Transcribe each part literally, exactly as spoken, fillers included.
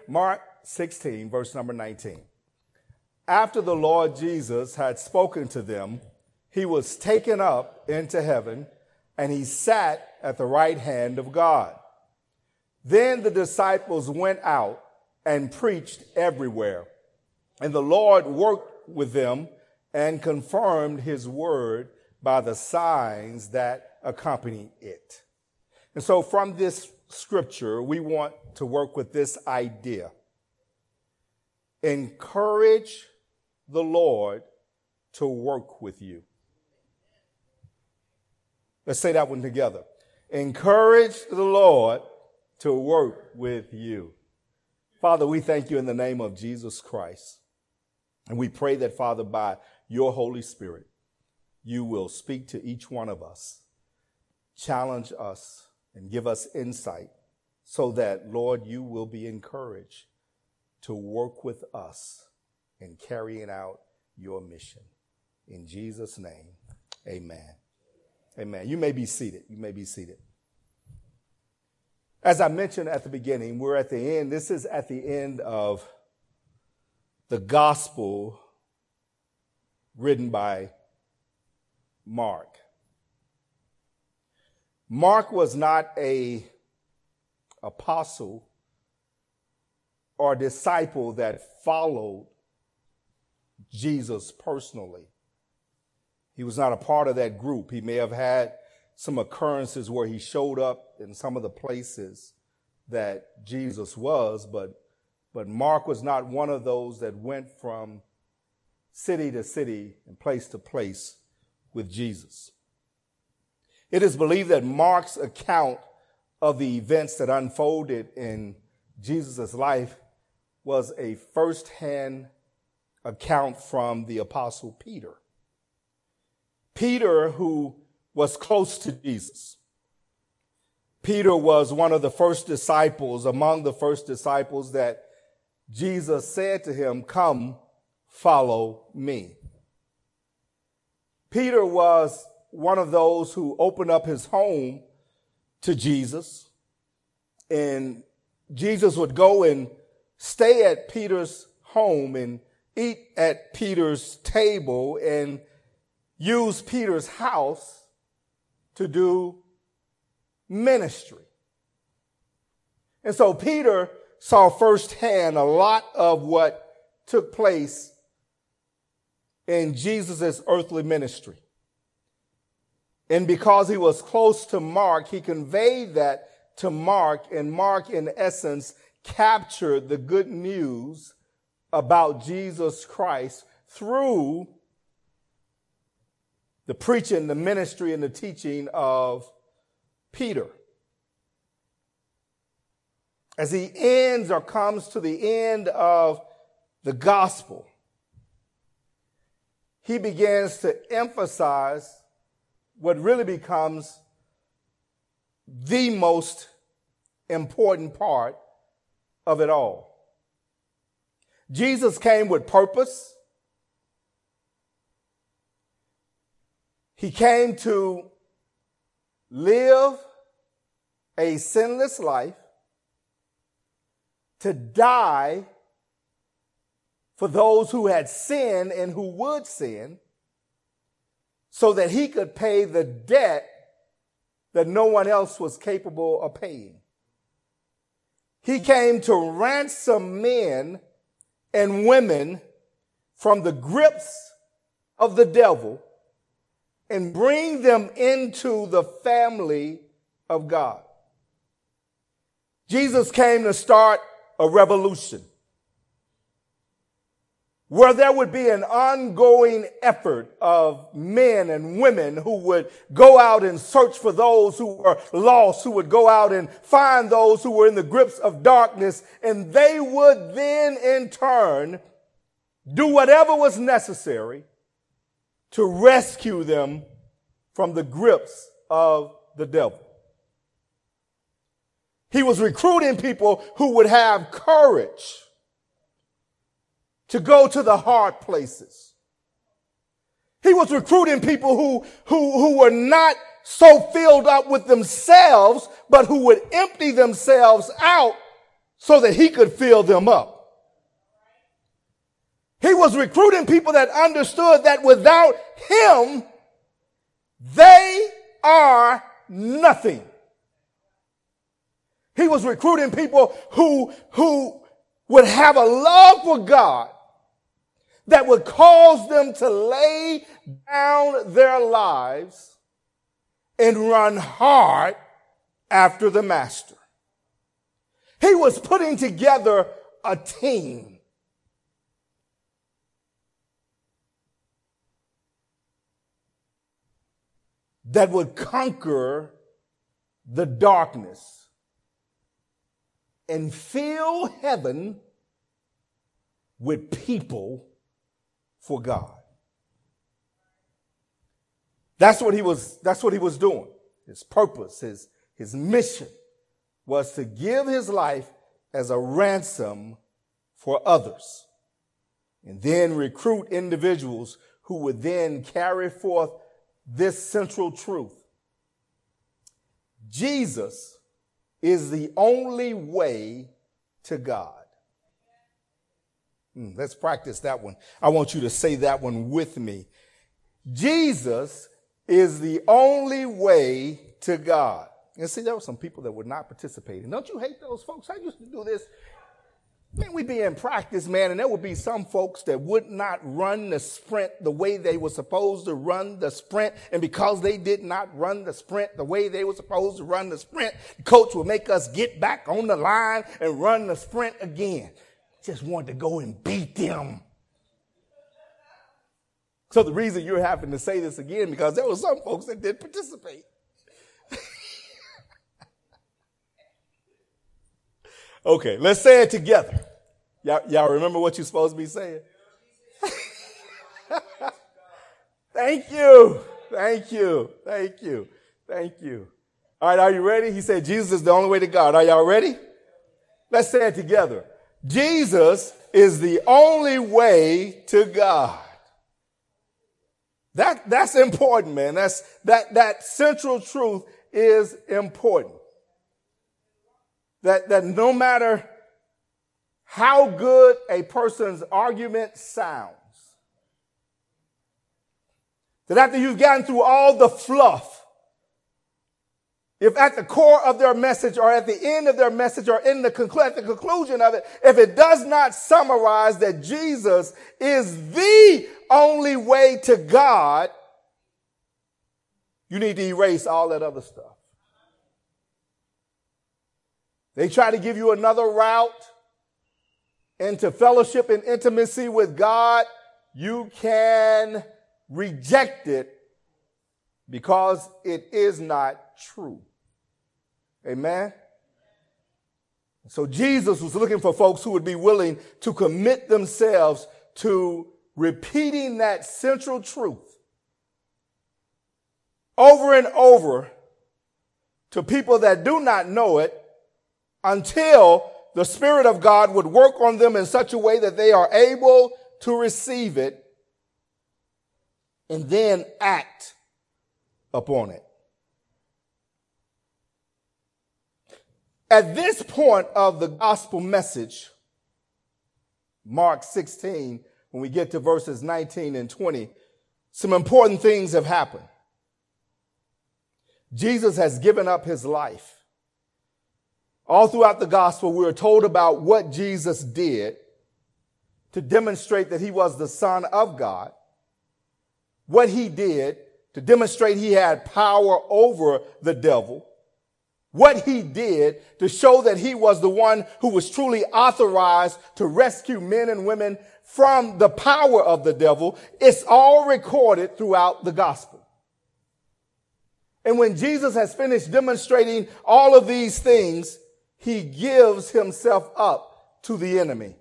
Mark sixteen, verse number nineteen. After the Lord Jesus had spoken to them, he was taken up into heaven, and he sat at the right hand of God. Then the disciples went out and preached everywhere, and the Lord worked with them and confirmed his word by the signs that accompanied it. And so from this scripture, we want to work with this idea. Encourage the Lord to work with you. Let's say that one together. Encourage the Lord to work with you. Father, we thank you in the name of Jesus Christ. And we pray that, Father, by your Holy Spirit, you will speak to each one of us, challenge us, and give us insight so that, Lord, you will be encouraged to work with us in carrying out your mission. In Jesus' name, amen. Amen. You may be seated. You may be seated. As I mentioned at the beginning, we're at the end. This is at the end of the gospel written by Mark. Mark was not a apostle or disciple that followed Jesus personally. He was not a part of that group. He may have had some occurrences where he showed up in some of the places that Jesus was, but, but Mark was not one of those that went from city to city and place to place with Jesus. It is believed that Mark's account of the events that unfolded in Jesus' life was a first-hand account from the Apostle Peter. Peter, who was close to Jesus. Peter was one of the first disciples, among the first disciples that Jesus said to him, "Come, follow me." Peter was one of those who opened up his home to Jesus, and Jesus would go and stay at Peter's home and eat at Peter's table and use Peter's house to do ministry. And so Peter saw firsthand a lot of what took place in Jesus' earthly ministry. And because he was close to Mark, he conveyed that to Mark, and Mark, in essence, captured the good news about Jesus Christ through the preaching, the ministry, and the teaching of Peter. As he ends or comes to the end of the gospel, he begins to emphasize what really becomes the most important part of it all. Jesus came with purpose. He came to live a sinless life, to die for those who had sinned and who would sin, so that he could pay the debt that no one else was capable of paying. He came to ransom men and women from the grips of the devil and bring them into the family of God. Jesus came to start a revolution where there would be an ongoing effort of men and women who would go out and search for those who were lost, who would go out and find those who were in the grips of darkness, and they would then in turn do whatever was necessary to rescue them from the grips of the devil. He was recruiting people who would have courage to go to the hard places. He was recruiting people who, who, who were not so filled up with themselves, but who would empty themselves out so that he could fill them up. He was recruiting people that understood that without him, they are nothing. He was recruiting people who, who would have a love for God that would cause them to lay down their lives and run hard after the master. He was putting together a team. That would conquer the darkness and fill heaven with people for God. That's what he was, that's what he was doing. His purpose, his, his mission was to give his life as a ransom for others and then recruit individuals who would then carry forth this central truth. Jesus is the only way to God. Mm, let's practice that one. I want you to say that one with me. Jesus is the only way to God. And see, there were some people that were not participating. Don't you hate those folks? I used to do this. Man, we'd be in practice, man, and there would be some folks that would not run the sprint the way they were supposed to run the sprint. And because they did not run the sprint the way they were supposed to run the sprint, the coach would make us get back on the line and run the sprint again. Just wanted to go and beat them. So the reason you're having to say this again, because there were some folks that did participate. Okay, let's say it together. Y'all, y'all remember what you're supposed to be saying? Thank you. Thank you. Thank you. Thank you. All right, are you ready? He said Jesus is the only way to God. Are y'all ready? Let's say it together. Jesus is the only way to God. That, that's important, man. That's, that, that central truth is important. That, that no matter how good a person's argument sounds, that after you've gotten through all the fluff, if at the core of their message or at the end of their message or in the, conclu- at the conclusion of it, if it does not summarize that Jesus is the only way to God, you need to erase all that other stuff. They try to give you another route into fellowship and intimacy with God. You can reject it because it is not true. Amen? So Jesus was looking for folks who would be willing to commit themselves to repeating that central truth over and over to people that do not know it, until the Spirit of God would work on them in such a way that they are able to receive it and then act upon it. At this point of the gospel message, Mark sixteen, when we get to verses nineteen and twenty, some important things have happened. Jesus has given up his life. All throughout the gospel, we are told about what Jesus did to demonstrate that he was the Son of God, what he did to demonstrate he had power over the devil, what he did to show that he was the one who was truly authorized to rescue men and women from the power of the devil. It's all recorded throughout the gospel. And when Jesus has finished demonstrating all of these things, he gives himself up to the enemy.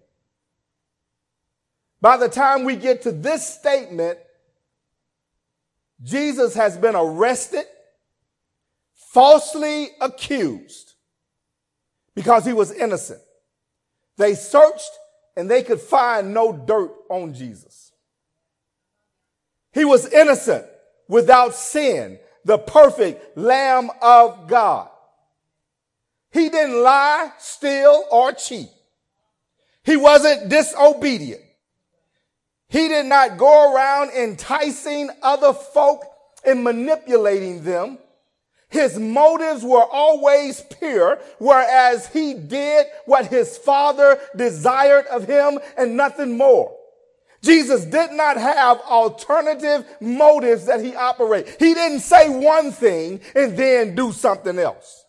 By the time we get to this statement, Jesus has been arrested, falsely accused, because he was innocent. They searched and they could find no dirt on Jesus. He was innocent, without sin, the perfect Lamb of God. He didn't lie, steal, or cheat. He wasn't disobedient. He did not go around enticing other folk and manipulating them. His motives were always pure, whereas he did what his Father desired of him and nothing more. Jesus did not have alternative motives that he operated. He didn't say one thing and then do something else.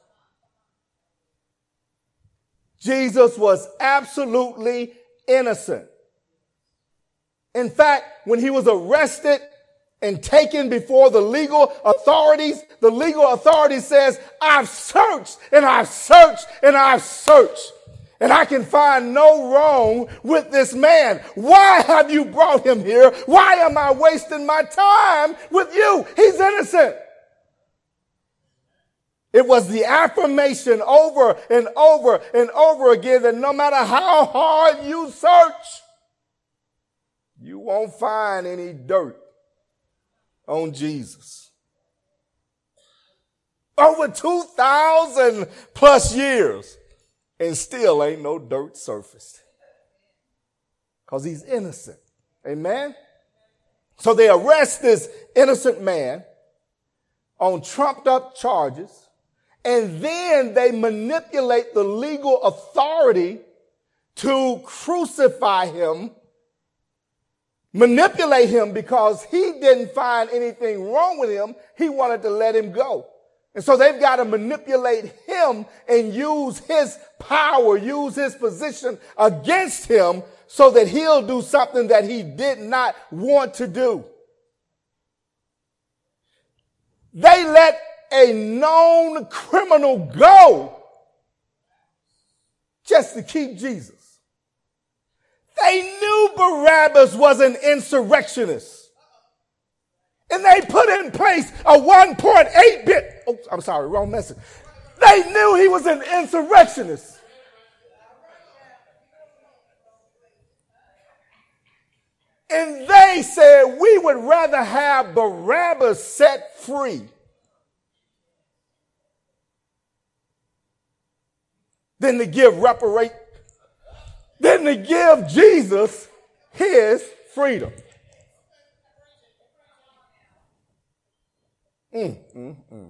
Jesus was absolutely innocent. In fact, when he was arrested and taken before the legal authorities, the legal authority says, I've searched and I've searched and I've searched, and I can find no wrong with this man. Why have you brought him here? Why am I wasting my time with you? He's innocent. It was the affirmation over and over and over again that no matter how hard you search, you won't find any dirt on Jesus. Over two thousand plus years, and still ain't no dirt surfaced. Because he's innocent. Amen? So they arrest this innocent man on trumped up charges, and then they manipulate the legal authority to crucify him, manipulate him because he didn't find anything wrong with him. He wanted to let him go. And so they've got to manipulate him and use his power, use his position against him so that he'll do something that he did not want to do. They let a known criminal go just to keep Jesus. They knew Barabbas was an insurrectionist. And they put in place a one point eight bit. Oh, I'm sorry, wrong message. They knew he was an insurrectionist. And they said, we would rather have Barabbas set free than to give reparate, than to give Jesus his freedom. Mm, mm, mm.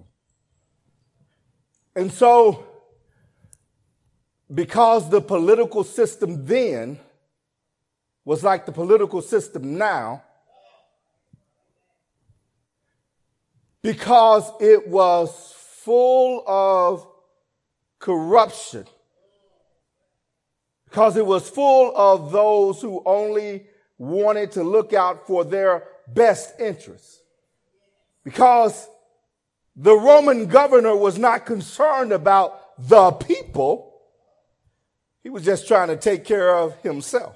And so, because the political system then was like the political system now, because it was full of corruption, because it was full of those who only wanted to look out for their best interests, because the Roman governor was not concerned about the people. He was just trying to take care of himself.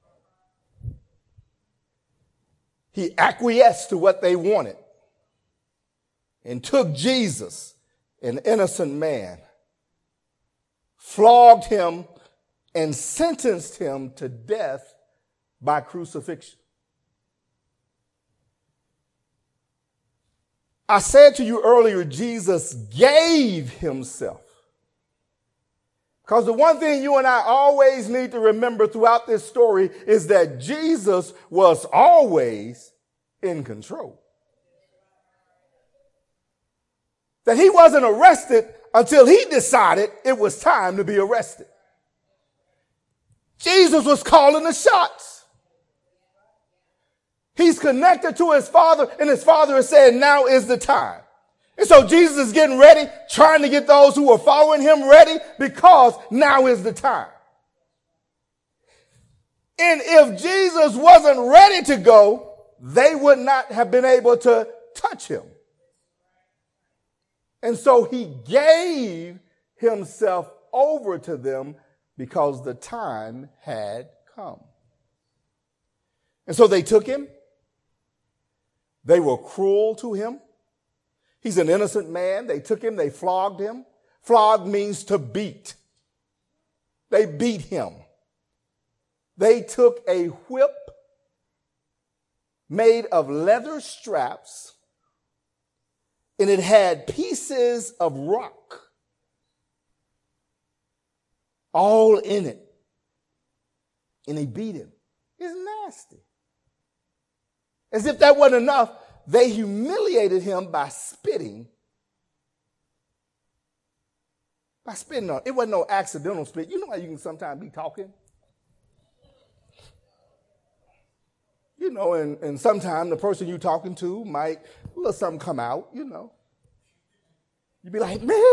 He acquiesced to what they wanted and took Jesus, an innocent man, flogged him, and sentenced him to death by crucifixion. I said to you earlier, Jesus gave himself. Because the one thing you and I always need to remember throughout this story is that Jesus was always in control. That he wasn't arrested until he decided it was time to be arrested. Jesus was calling the shots. He's connected to his Father, and his Father is saying, now is the time. And so Jesus is getting ready, trying to get those who are following him ready, because now is the time. And if Jesus wasn't ready to go, they would not have been able to touch him. And so he gave himself over to them because the time had come. And so they took him. They were cruel to him. He's an innocent man. They took him. They flogged him. Flog means to beat. They beat him. They took a whip made of leather straps, and it had pieces of rock all in it. And they beat him. It's nasty. As if that wasn't enough, they humiliated him by spitting. By spitting on. It wasn't no accidental spit. You know how you can sometimes be talking? You know, and, and sometimes the person you're talking to might let something come out, you know. You'd be like, man.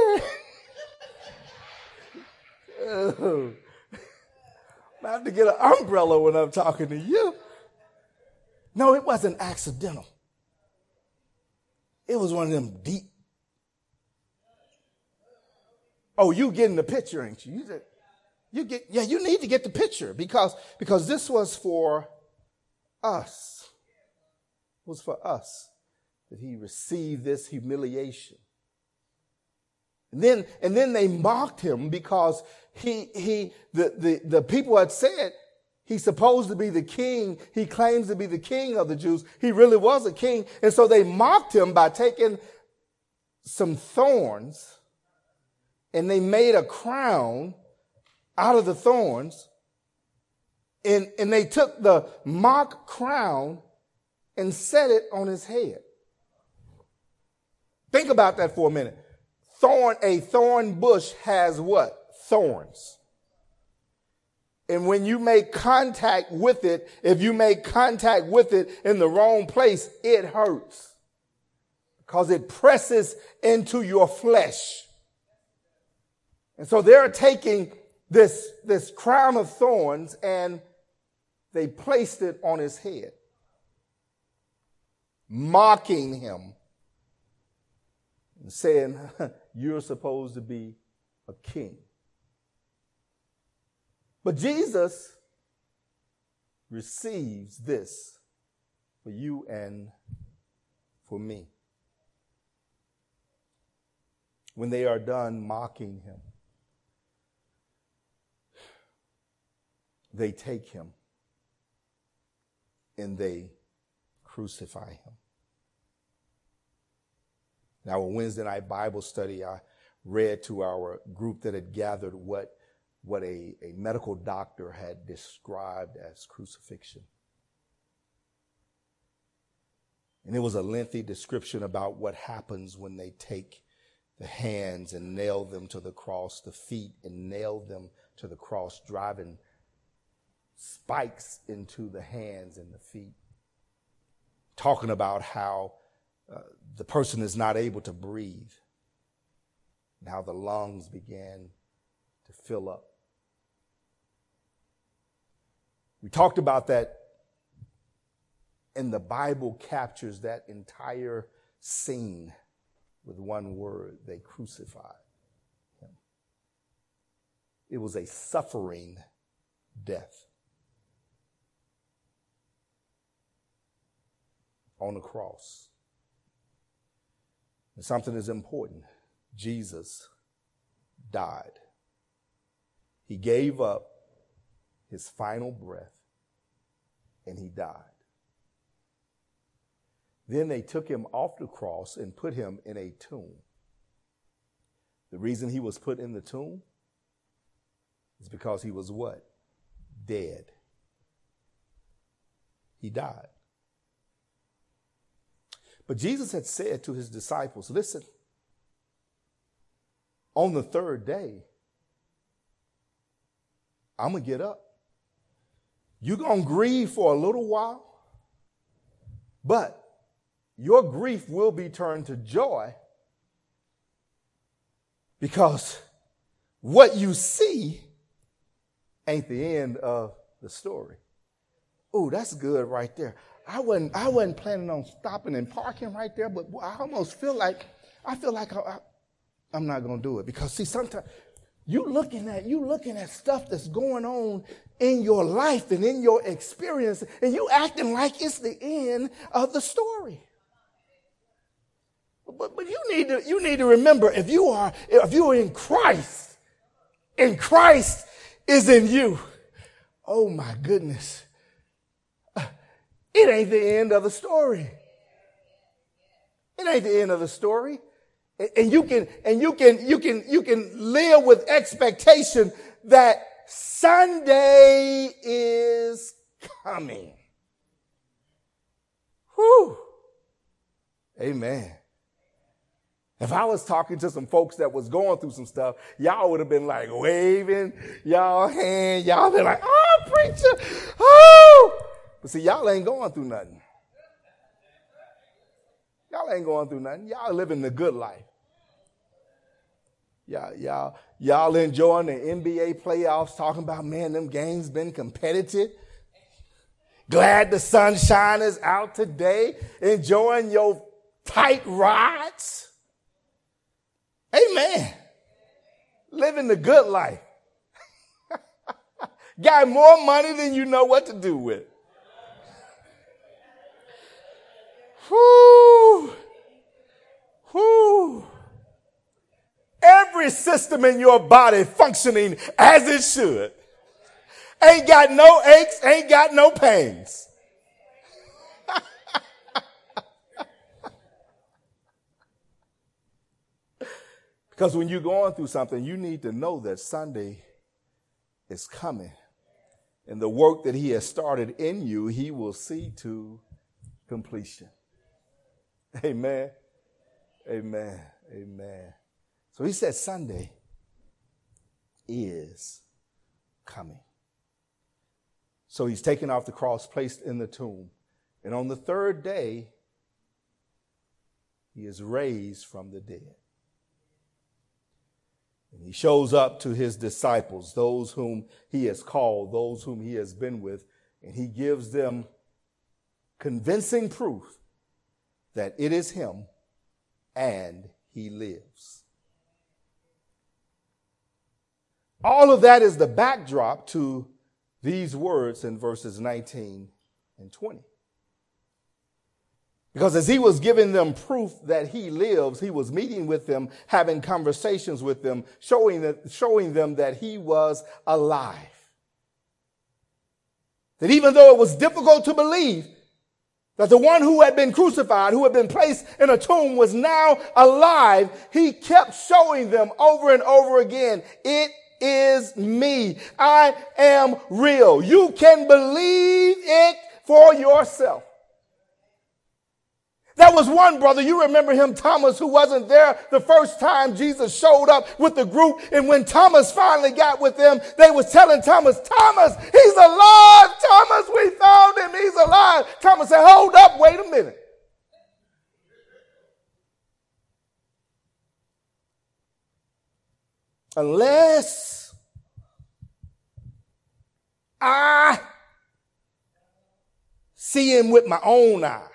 Oh. I have to get an umbrella when I'm talking to you. No, it wasn't accidental. It was one of them deep. Oh, you getting the picture, ain't you? You, just, you get, yeah, you need to get the picture because, because this was for us. It was for us that he received this humiliation. And then, and then they mocked him because he, he, the, the, the people had said he's supposed to be the king. He claims to be the king of the Jews. He really was a king. And so they mocked him by taking some thorns and they made a crown out of the thorns. And, and they took the mock crown and set it on his head. Think about that for a minute. Thorn, a thorn bush has what? Thorns. And when you make contact with it, if you make contact with it in the wrong place, it hurts. Because it presses into your flesh. And so they're taking this, this crown of thorns and they placed it on his head, mocking him and saying, you're supposed to be a king. But Jesus receives this for you and for me. When they are done mocking him, they take him and they crucify him. Now, on Wednesday night Bible study, I read to our group that had gathered what, what a, a medical doctor had described as crucifixion. And it was a lengthy description about what happens when they take the hands and nail them to the cross, the feet and nail them to the cross, driving spikes into the hands and the feet. Talking about how uh, the person is not able to breathe and how the lungs began to fill up. We talked about that, and the Bible captures that entire scene with one word: they crucified him. It was a suffering death on the cross. And something is important. Jesus died. He gave up his final breath and he died. Then they took him off the cross and put him in a tomb. The reason he was put in the tomb is because he was what? Dead. He died. But Jesus had said to his disciples, listen, on the third day, I'm going to get up. You're going to grieve for a little while, but your grief will be turned to joy because what you see ain't the end of the story. Oh, that's good right there. I wasn't, I wasn't planning on stopping and parking right there, but I almost feel like, I feel like I, I, I'm not going to do it because see, sometimes you looking at, you looking at stuff that's going on in your life and in your experience, and you acting like it's the end of the story. But, but you need to, you need to remember, if you are, if you are in Christ, and Christ is in you, oh my goodness, it ain't the end of the story. It ain't the end of the story. And you can, and you can, you can, you can live with expectation that Sunday is coming. Whew. Amen. If I was talking to some folks that was going through some stuff, y'all would have been like waving y'all hand. Y'all been like, oh, preacher, oh. But see, y'all ain't going through nothing. Y'all ain't going through nothing. Y'all living the good life. Y'all, y'all, y'all enjoying the N B A playoffs, talking about, man, them games been competitive. Glad the sunshine is out today. Enjoying your tight rides. Amen. Living the good life. Got more money than you know what to do with. Whoo. Whoo. Every system in your body functioning as it should. Ain't got no aches, ain't got no pains. Because when you're going through something, you need to know that Sunday is coming. And the work that he has started in you, he will see to completion. Amen. Amen. Amen. So he said Sunday is coming. So he's taken off the cross, placed in the tomb. And on the third day, he is raised from the dead. And he shows up to his disciples, those whom he has called, those whom he has been with, and he gives them convincing proof that it is him and he lives. All of that is the backdrop to these words in verses nineteen and twenty. Because as he was giving them proof that he lives, he was meeting with them, having conversations with them, showing, that, showing them that he was alive. That even though it was difficult to believe that the one who had been crucified, who had been placed in a tomb, was now alive, he kept showing them over and over again, it is me. I am real. You can believe it for yourself. That was one brother, you remember him, Thomas, who wasn't there the first time Jesus showed up with the group. And when Thomas finally got with them, they was telling Thomas, Thomas, he's alive. Thomas, we found him. He's alive. Thomas said, hold up, wait a minute. Unless I see him with my own eyes.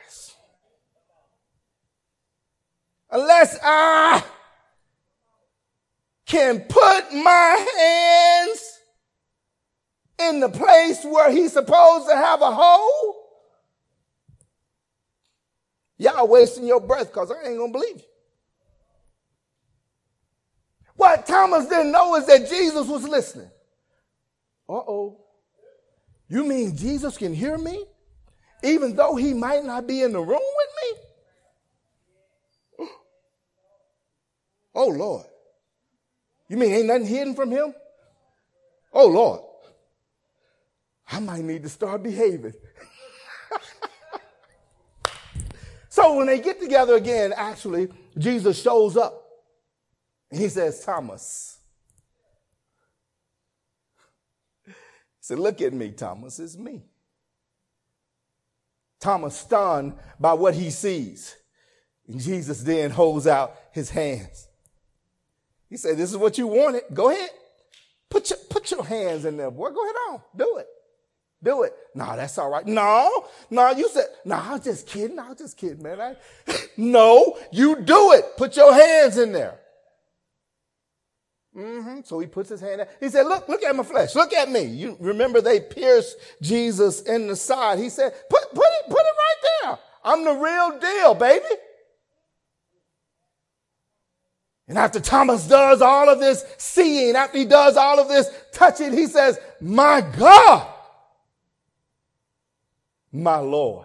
Unless I can put my hands in the place where he's supposed to have a hole, y'all wasting your breath because I ain't going to believe you. What Thomas didn't know is that Jesus was listening. Uh-oh. You mean Jesus can hear me even though he might not be in the room with me? Oh, Lord. You mean ain't nothing hidden from him? Oh, Lord. I might need to start behaving. So when they get together again, actually, Jesus shows up. And he says, Thomas. He said, look at me, Thomas. It's me. Thomas, stunned by what he sees. And Jesus then holds out his hands. He said, this is what you wanted. Go ahead. Put your, put your hands in there, boy. Go ahead on. Do it. Do it. No, that's all right. No, no, you said, no, I was just kidding. I was just kidding, man. I, no, you do it. Put your hands in there. Mm-hmm. So he puts his hand there. He said, look, look at my flesh. Look at me. You remember they pierced Jesus in the side. He said, put, put it, put it right there. I'm the real deal, baby. And after Thomas does all of this seeing, after he does all of this touching, he says, my God, my Lord.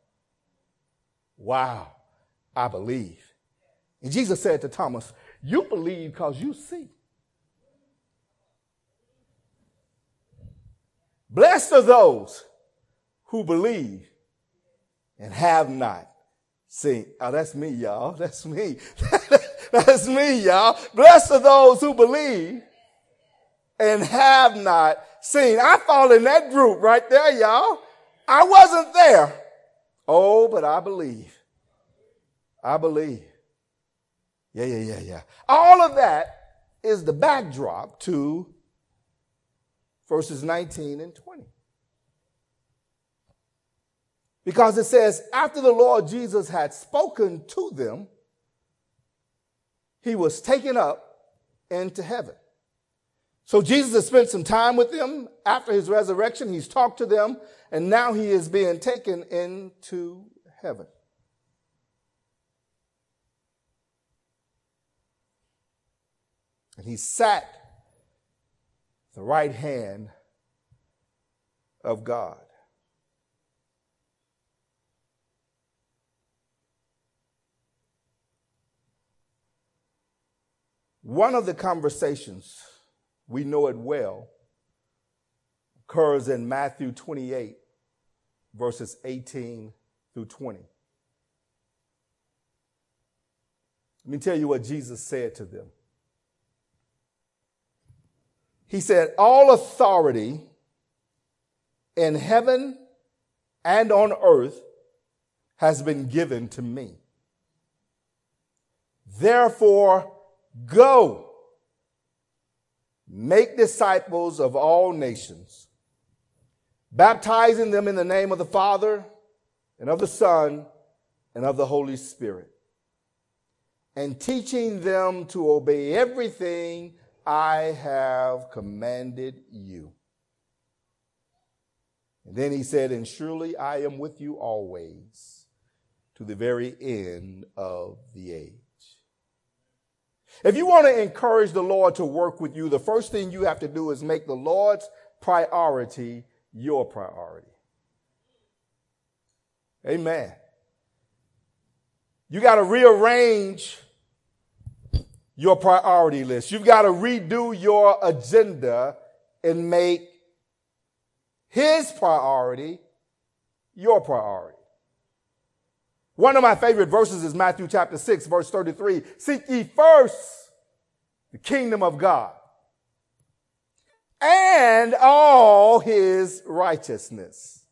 Wow, I believe. And Jesus said to Thomas, you believe because you see. Blessed are those who believe and have not seen. Oh, that's me, y'all. That's me. That's me, y'all. Blessed are those who believe and have not seen. I fall in that group right there, y'all. I wasn't there. Oh, but I believe. I believe. Yeah, yeah, yeah, yeah. All of that is the backdrop to verses nineteen and twenty. Because it says, after the Lord Jesus had spoken to them, he was taken up into heaven. So Jesus has spent some time with them after his resurrection. He's talked to them, and now he is being taken into heaven. And he sat at the right hand of God. One of the conversations, we know it well, occurs in Matthew twenty-eight, verses eighteen through twenty. Let me tell you what Jesus said to them. He said, all authority in heaven and on earth has been given to me. Therefore, go, make disciples of all nations, baptizing them in the name of the Father and of the Son and of the Holy Spirit, and teaching them to obey everything I have commanded you. And then he said, and surely I am with you always to the very end of the age. If you want to encourage the Lord to work with you, the first thing you have to do is make the Lord's priority your priority. Amen. You got to rearrange your priority list. You've got to redo your agenda and make his priority your priority. One of my favorite verses is Matthew chapter six, verse thirty-three. Seek ye first the kingdom of God and all his righteousness.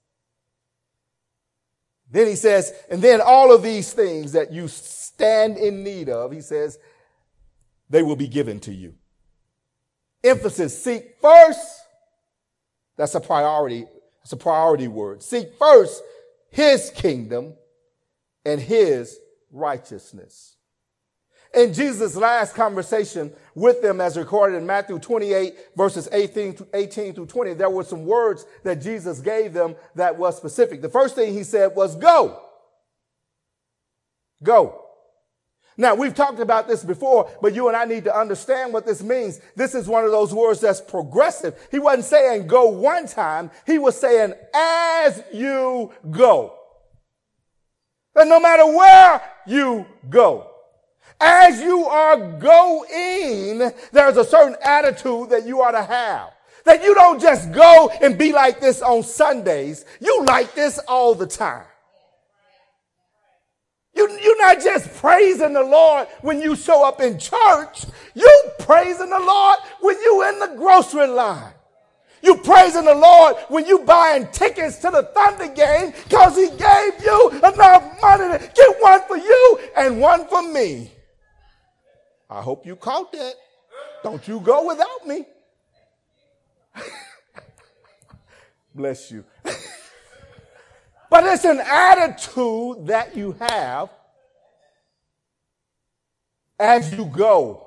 Then he says, and then all of these things that you stand in need of, he says, they will be given to you. Emphasis, seek first. That's a priority. That's a priority word. Seek first his kingdom and his righteousness. In Jesus' last conversation with them, as recorded in Matthew twenty-eight, verses eighteen through twenty, there were some words that Jesus gave them that was specific. The first thing he said was, go. Go. Now, we've talked about this before, but you and I need to understand what this means. This is one of those words that's progressive. He wasn't saying go one time. He was saying as you go. And no matter where you go, as you are going, there's a certain attitude that you ought to have. That you don't just go and be like this on Sundays. You like this all the time. You, you're not just praising the Lord when you show up in church. You praising the Lord when you in the grocery line. You praising the Lord when you buying tickets to the Thunder game because he gave you enough money to get one for you and one for me. I hope you caught that. Don't you go without me. Bless you. But it's an attitude that you have as you go.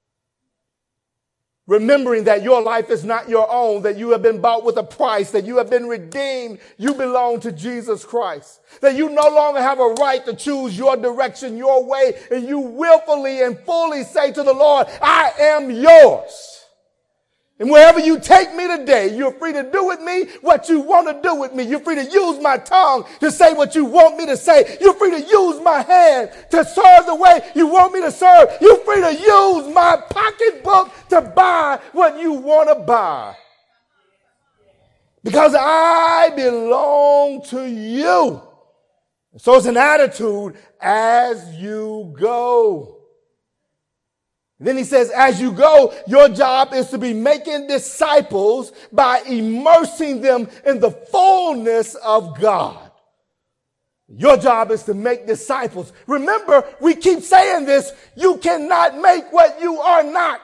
Remembering that your life is not your own, that you have been bought with a price, that you have been redeemed. You belong to Jesus Christ. That you no longer have a right to choose your direction, your way, and you willfully and fully say to the Lord, I am yours. And wherever you take me today, you're free to do with me what you want to do with me. You're free to use my tongue to say what you want me to say. You're free to use my hand to serve the way you want me to serve. You're free to use my pocketbook to buy what you want to buy. because I belong to you. So it's an attitude as you go. Then he says, as you go, your job is to be making disciples by immersing them in the fullness of God. Your job is to make disciples. Remember, we keep saying this, you cannot make what you are not.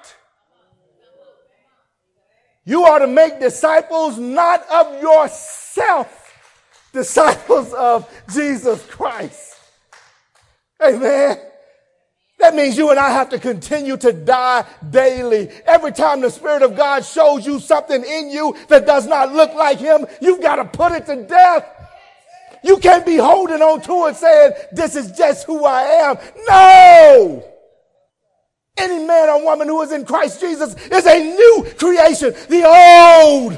You are to make disciples not of yourself, disciples of Jesus Christ. Amen. That means you and I have to continue to die daily. Every time the Spirit of God shows you something in you that does not look like him, you've got to put it to death. You can't be holding on to it saying, this is just who I am. No! Any man or woman who is in Christ Jesus is a new creation. The old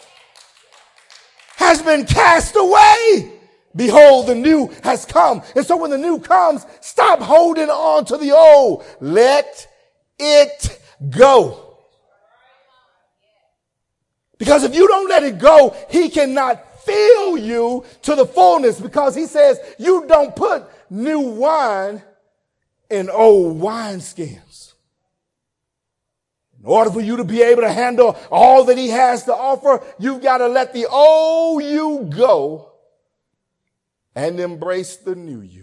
has been cast away. Behold, the new has come. And so when the new comes, stop holding on to the old. Let it go. Because if you don't let it go, he cannot fill you to the fullness, because he says you don't put new wine in old wineskins. In order for you to be able to handle all that he has to offer, you've got to let the old you go and embrace the new you.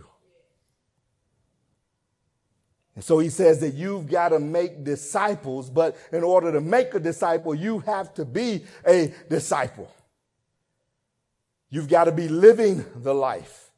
And so he says that you've got to make disciples, but in order to make a disciple, you have to be a disciple. You've got to be living the life.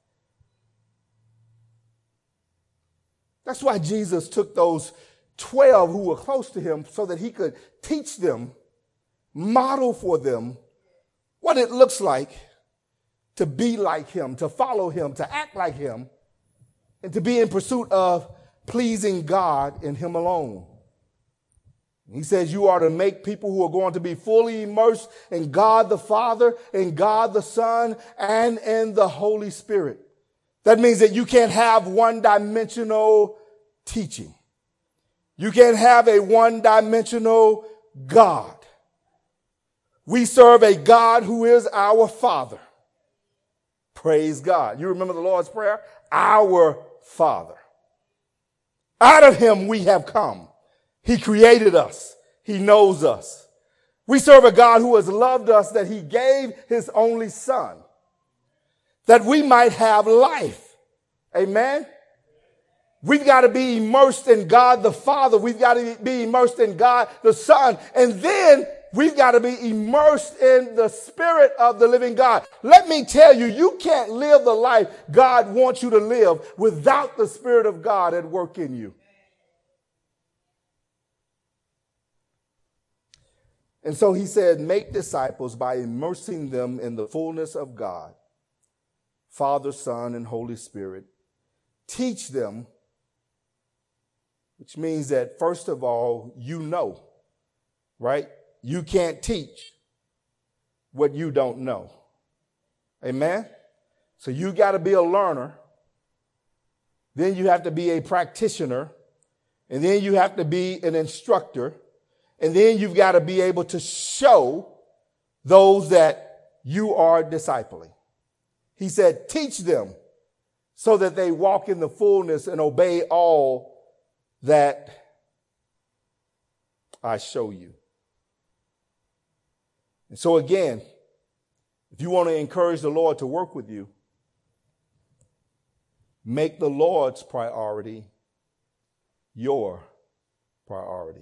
That's why Jesus took those twelve who were close to him so that he could teach them, model for them what it looks like to be like him, to follow him, to act like him, and to be in pursuit of pleasing God and him alone. He says you are to make people who are going to be fully immersed in God the Father, in God the Son, and in the Holy Spirit. That means that you can't have one-dimensional teaching. You can't have a one-dimensional God. We serve a God who is our Father. Praise God. You remember the Lord's Prayer? Our Father. Out of him we have come. He created us. He knows us. We serve a God who has loved us, that he gave his only son, that we might have life. Amen. We've got to be immersed in God the Father. We've got to be immersed in God the Son. And then we've got to be immersed in the Spirit of the living God. Let me tell you, you can't live the life God wants you to live without the Spirit of God at work in you. And so he said, make disciples by immersing them in the fullness of God, Father, Son, and Holy Spirit. Teach them, which means that, first of all, you know, right? You can't teach what you don't know. Amen? So you got to be a learner. Then you have to be a practitioner. And then you have to be an instructor. And then you've got to be able to show those that you are discipling. He said, teach them so that they walk in the fullness and obey all that I show you. And so again, if you want to encourage the Lord to work with you, make the Lord's priority your priority.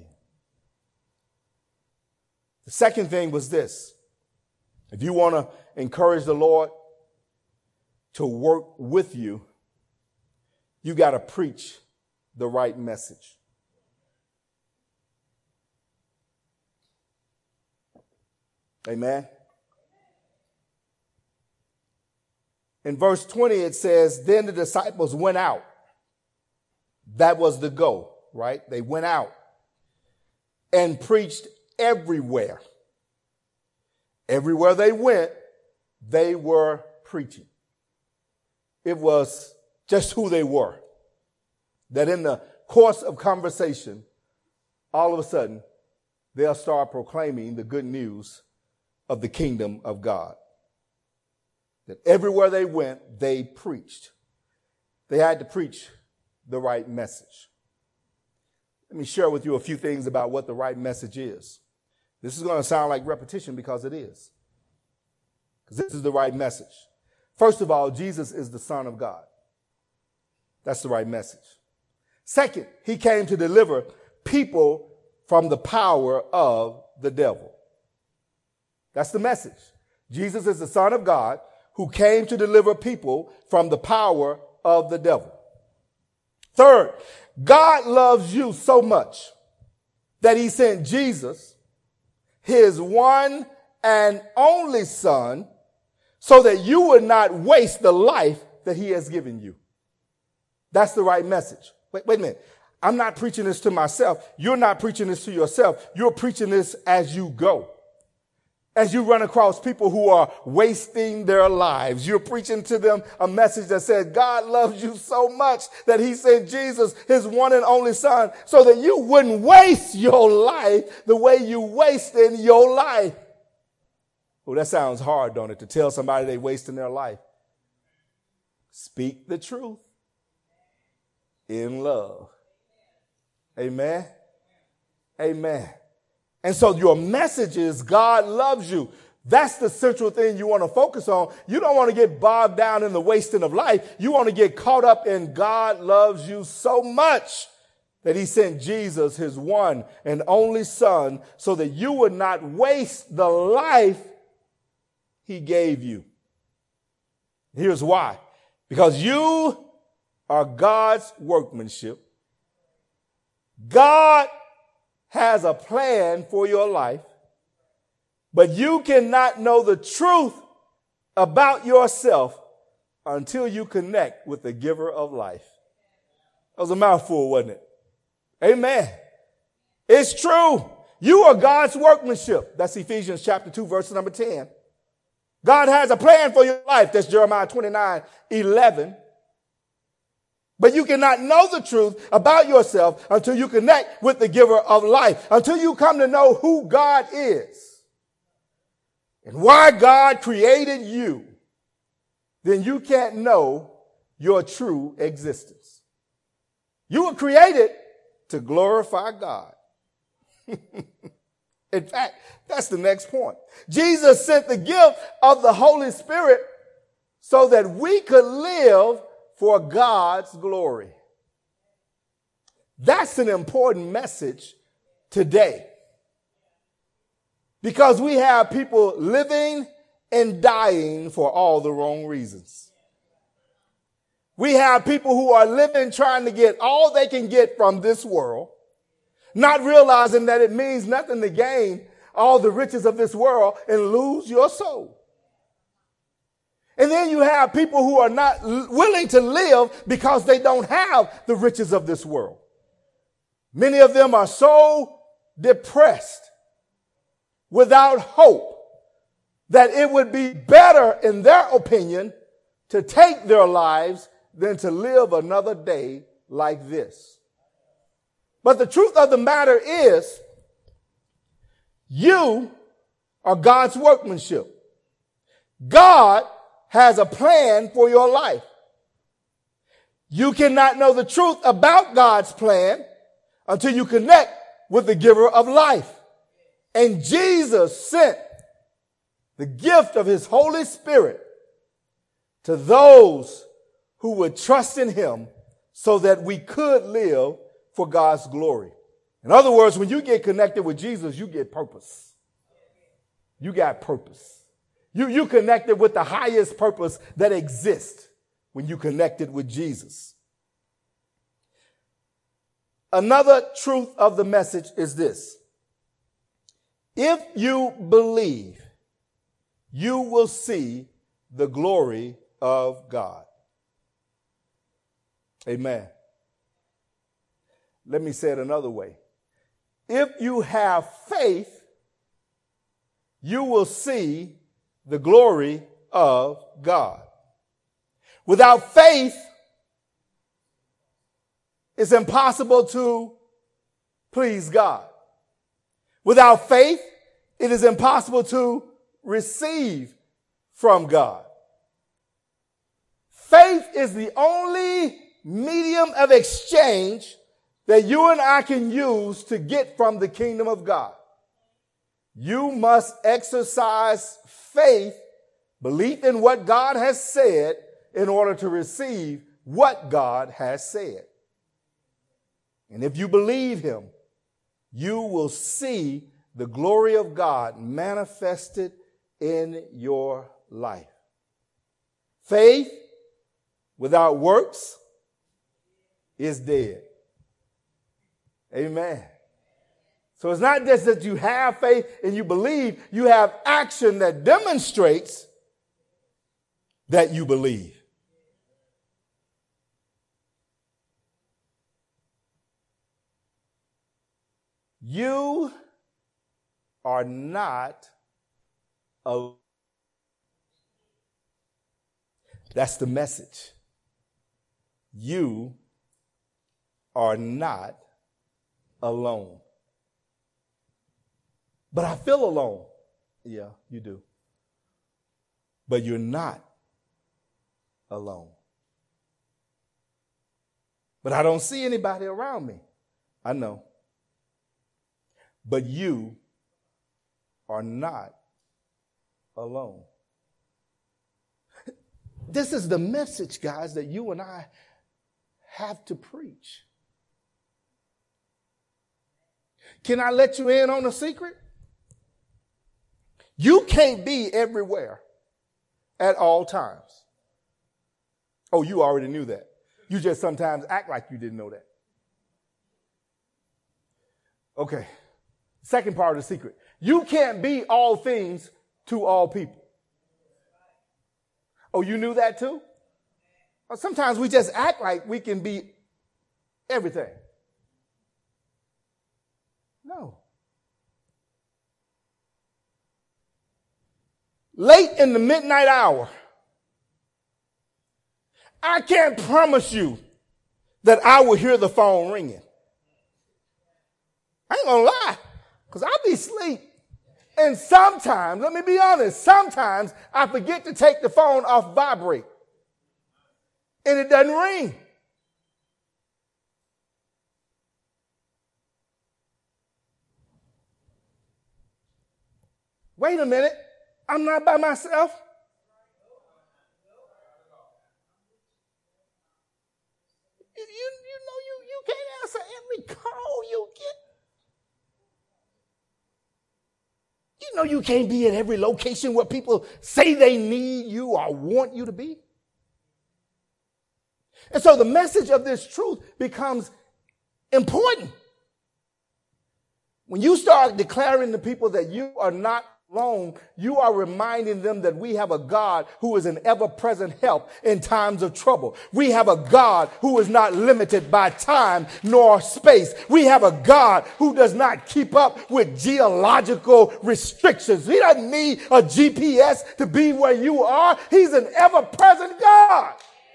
The second thing was this. If you want to encourage the Lord to work with you, you got to preach the right message. Amen. In verse twenty, it says, then the disciples went out. That was the go, right? They went out and preached everywhere. Everywhere they went, they were preaching. It was just who they were. That in the course of conversation, all of a sudden, they'll start proclaiming the good news of the kingdom of God. That everywhere they went, they preached. They had to preach the right message. Let me share with you a few things about what the right message is. This is going to sound like repetition because it is. Because this is the right message. First of all, Jesus is the Son of God. That's the right message. Second, he came to deliver people from the power of the devil. That's the message. Jesus is the Son of God who came to deliver people from the power of the devil. Third, God loves you so much that he sent Jesus, his one and only Son, so that you would not waste the life that he has given you. That's the right message. Wait, wait a minute. I'm not preaching this to myself. You're not preaching this to yourself. You're preaching this as you go. As you run across people who are wasting their lives, you're preaching to them a message that says God loves you so much that he sent Jesus, his one and only Son, so that you wouldn't waste your life the way you wasted your life. Well, that sounds hard, don't it, to tell somebody they're wasting their life. Speak the truth in love. Amen. Amen. And so your message is God loves you. That's the central thing you want to focus on. You don't want to get bogged down in the wasting of life. You want to get caught up in God loves you so much that he sent Jesus, his one and only Son, so that you would not waste the life he gave you. Here's why. Because you are God's workmanship. God has a plan for your life, but you cannot know the truth about yourself until you connect with the giver of life. That was a mouthful, wasn't it? Amen. It's true. You are God's workmanship. That's Ephesians chapter two, verse number ten. God has a plan for your life. That's Jeremiah twenty-nine, eleven. But you cannot know the truth about yourself until you connect with the giver of life, until you come to know who God is and why God created you. Then you can't know your true existence. You were created to glorify God. In fact, that's the next point. Jesus sent the gift of the Holy Spirit so that we could live for God's glory. That's an important message today. Because we have people living and dying for all the wrong reasons. We have people who are living trying to get all they can get from this world, not realizing that it means nothing to gain all the riches of this world and lose your soul. And then you have people who are not willing to live because they don't have the riches of this world. Many of them are so depressed, without hope, that it would be better, in their opinion, to take their lives than to live another day like this. But the truth of the matter is, you are God's workmanship. God has a plan for your life. You cannot know the truth about God's plan until you connect with the giver of life. And Jesus sent the gift of his Holy Spirit to those who would trust in him so that we could live for God's glory. In other words, when you get connected with Jesus, you get purpose. You got purpose. You, you connected with the highest purpose that exists when you connected with Jesus. Another truth of the message is this. If you believe, you will see the glory of God. Amen. Let me say it another way. If you have faith, you will see the glory of God. Without faith, it's impossible to please God. Without faith, it is impossible to receive from God. Faith is the only medium of exchange that you and I can use to get from the kingdom of God. You must exercise faith, belief in what God has said, in order to receive what God has said. And if you believe him, you will see the glory of God manifested in your life. Faith without works is dead. Amen. So it's not just that you have faith and you believe, you have action that demonstrates that you believe. You are not alone. That's the message. You are not alone. But I feel alone. Yeah, you do. But you're not alone. But I don't see anybody around me. I know. But you are not alone. This is the message, guys, that you and I have to preach. Can I let you in on a secret? You can't be everywhere at all times. Oh, you already knew that. You just sometimes act like you didn't know that. Okay. Second part of the secret. You can't be all things to all people. Oh, you knew that too? Well, sometimes we just act like we can be everything. No. Late in the midnight hour, I can't promise you that I will hear the phone ringing. I ain't gonna lie, because I'll be asleep. And sometimes, let me be honest, sometimes I forget to take the phone off vibrate. And it doesn't ring. Wait a minute, I'm not by myself. You, you, you know you, you can't answer every call you get. You know you can't be at every location where people say they need you or want you to be. And so the message of this truth becomes important. When you start declaring to people that you are not alone, you are reminding them that we have a God who is an ever-present help in times of trouble. We have a God who is not limited by time nor space. We have a God who does not keep up with geological restrictions. He doesn't need a G P S to be where you are. He's an ever-present God.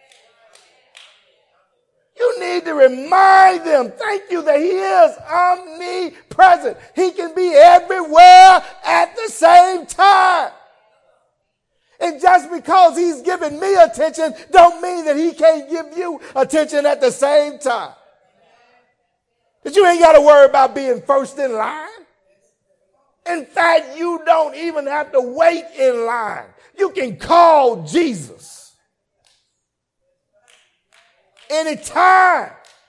You need to remind them, thank you, that he is omnipresent. He can be everywhere at the same time. And just because he's giving me attention don't mean that he can't give you attention at the same time. That you ain't got to worry about being first in line. In fact, you don't even have to wait in line. You can call Jesus. Anytime,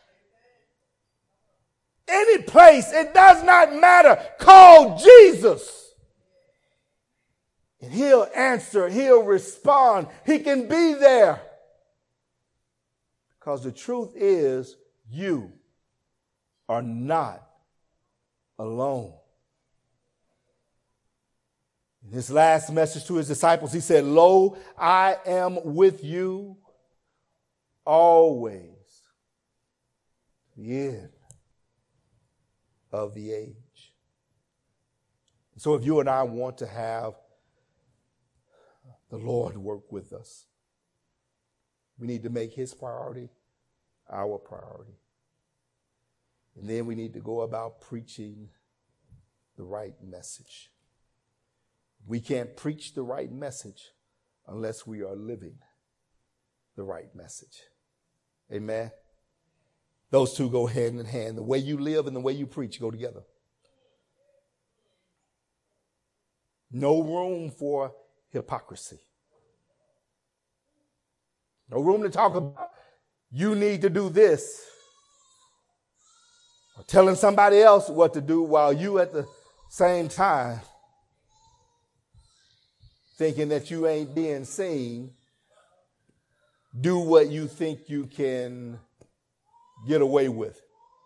any place, it does not matter. Call Jesus. And he'll answer, he'll respond. He can be there. Because the truth is, you are not alone. In his last message to his disciples, he said, "Lo, I am with you always, the end of the age." So if you and I want to have the Lord work with us, we need to make his priority our priority. And then we need to go about preaching the right message. We can't preach the right message unless we are living the right message. Amen. Those two go hand in hand. The way you live and the way you preach go together. No room for hypocrisy. No room to talk about you need to do this, or telling somebody else what to do while you at the same time thinking that you ain't being seen. Do what you think you can get away with.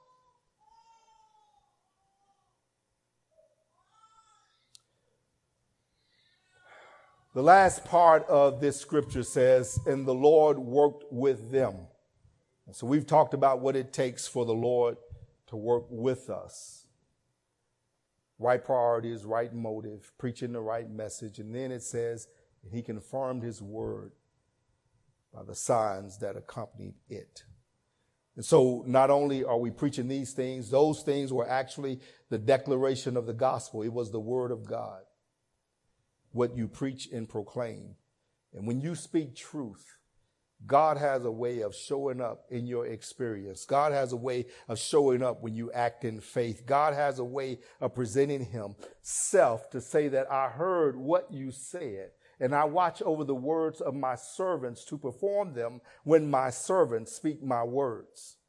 The last part of this scripture says, and the Lord worked with them. And so we've talked about what it takes for the Lord to work with us. Right priorities, right motive, preaching the right message. And then it says, he confirmed his word by the signs that accompanied it. And so not only are we preaching these things, those things were actually the declaration of the gospel. It was the word of God, what you preach and proclaim. And when you speak truth, God has a way of showing up in your experience. God has a way of showing up when you act in faith. God has a way of presenting himself to say that I heard what you said, and I watch over the words of my servants to perform them when my servants speak my words.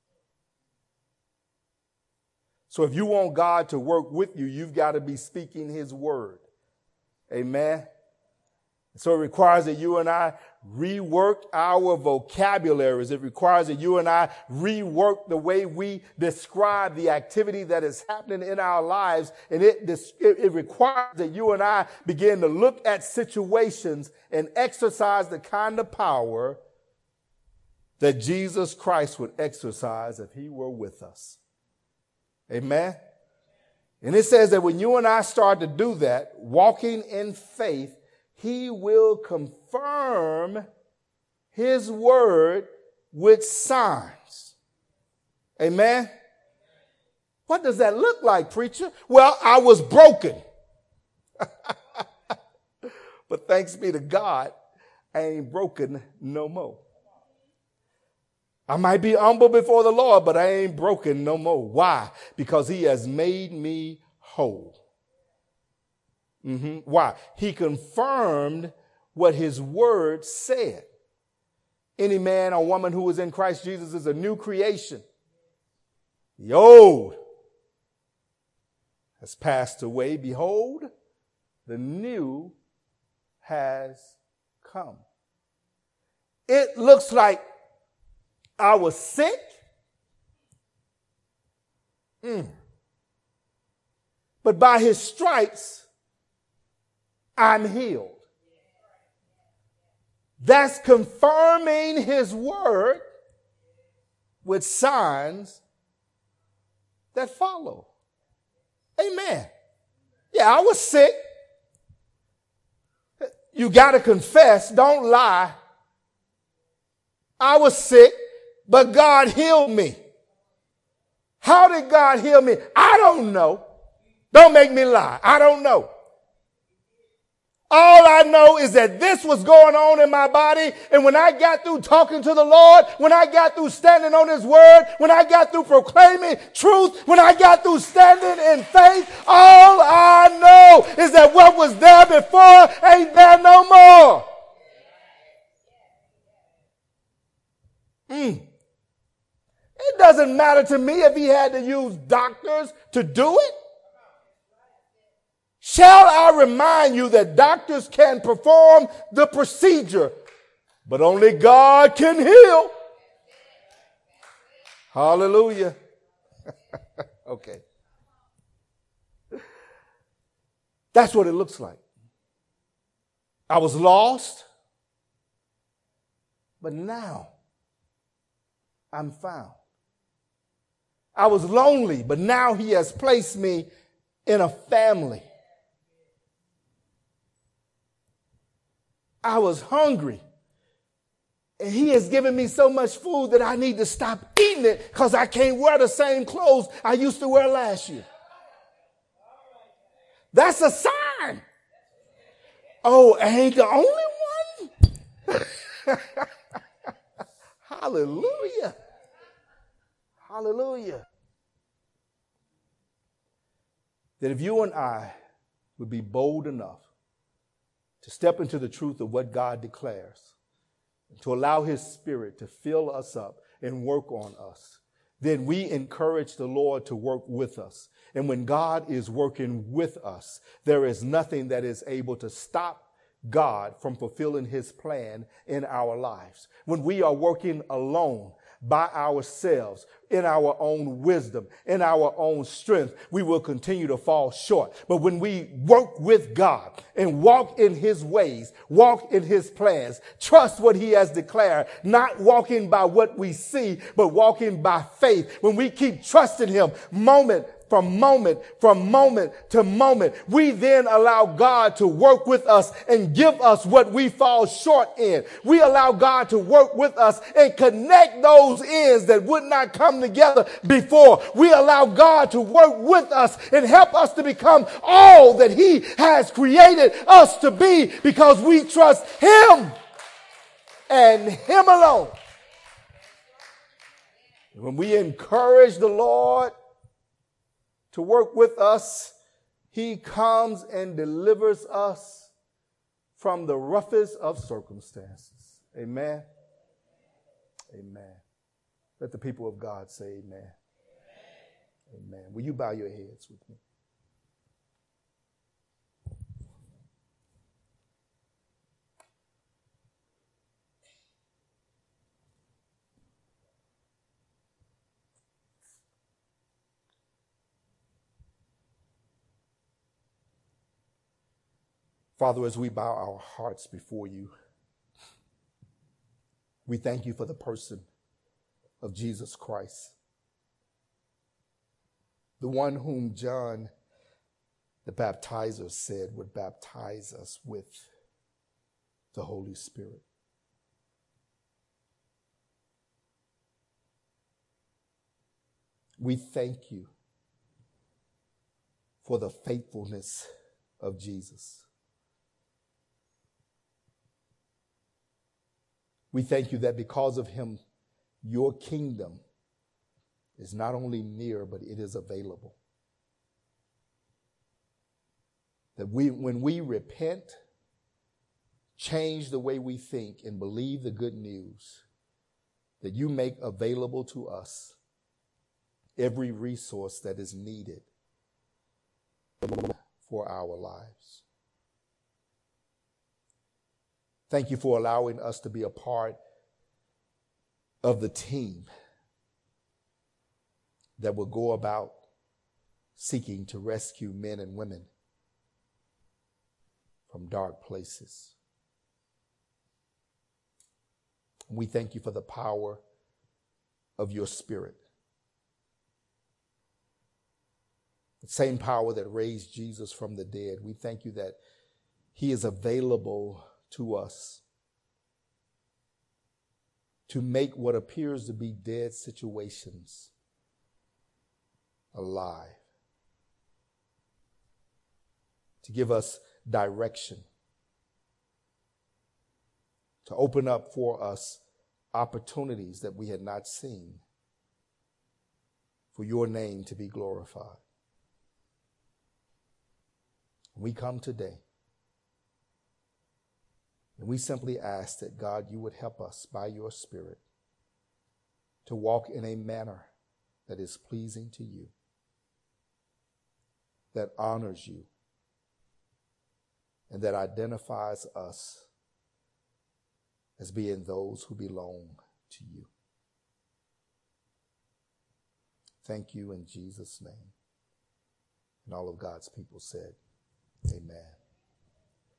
So if you want God to work with you, you've got to be speaking his word. Amen. So it requires that you and I rework our vocabularies. It requires that you and I rework the way we describe the activity that is happening in our lives. And it, it, it requires that you and I begin to look at situations and exercise the kind of power that Jesus Christ would exercise if he were with us. Amen. And it says that when you and I start to do that, walking in faith, he will confirm his word with signs. Amen. What does that look like, preacher? Well, I was broken. But thanks be to God, I ain't broken no more. I might be humble before the Lord, but I ain't broken no more. Why? Because he has made me whole. Mm-hmm. Why? He confirmed what his word said. Any man or woman who is in Christ Jesus is a new creation. The old has passed away. Behold, the new has come. It looks like I was sick. Mm. But by his stripes, I'm healed. That's confirming his word with signs that follow. Amen. Yeah, I was sick. You got to confess. Don't lie. I was sick, but God healed me. How did God heal me? I don't know. Don't make me lie. I don't know. All I know is that this was going on in my body. And when I got through talking to the Lord, when I got through standing on his word, when I got through proclaiming truth, when I got through standing in faith, all I know is that what was there before ain't there no more. Mm. It doesn't matter to me if he had to use doctors to do it. Shall I remind you that doctors can perform the procedure, but only God can heal? Hallelujah. Okay. That's what it looks like. I was lost, but now I'm found. I was lonely, but now he has placed me in a family. I was hungry, and he has given me so much food that I need to stop eating it because I can't wear the same clothes I used to wear last year. That's a sign. Oh, I ain't the only one? Hallelujah. Hallelujah. That if you and I would be bold enough to step into the truth of what God declares, to allow his spirit to fill us up and work on us, then we encourage the Lord to work with us. And when God is working with us, there is nothing that is able to stop God from fulfilling his plan in our lives. When we are working alone, by ourselves, in our own wisdom, in our own strength, we will continue to fall short. But when we work with God and walk in his ways, walk in his plans, trust what he has declared, not walking by what we see, but walking by faith. When we keep trusting him moment from moment, from moment to moment, we then allow God to work with us and give us what we fall short in. We allow God to work with us and connect those ends that would not come together before. We allow God to work with us and help us to become all that he has created us to be, because we trust him and him alone. When we encourage the Lord to work with us, he comes and delivers us from the roughest of circumstances. Amen. Amen. Let the people of God say amen. Amen. Will you bow your heads with me? Father, as we bow our hearts before you, we thank you for the person of Jesus Christ, the one whom John the baptizer said would baptize us with the Holy Spirit. We thank you for the faithfulness of Jesus. We thank you that because of him, your kingdom is not only near, but it is available. That we, when we repent, change the way we think, and believe the good news, that you make available to us every resource that is needed for our lives. Thank you for allowing us to be a part of the team that will go about seeking to rescue men and women from dark places. We thank you for the power of your Spirit. The same power that raised Jesus from the dead. We thank you that he is available to us to make what appears to be dead situations alive, to give us direction, to open up for us opportunities that we had not seen, for your name to be glorified. We come today and we simply ask that, God, you would help us by your Spirit to walk in a manner that is pleasing to you, that honors you, and that identifies us as being those who belong to you. Thank you in Jesus' name. And all of God's people said, amen.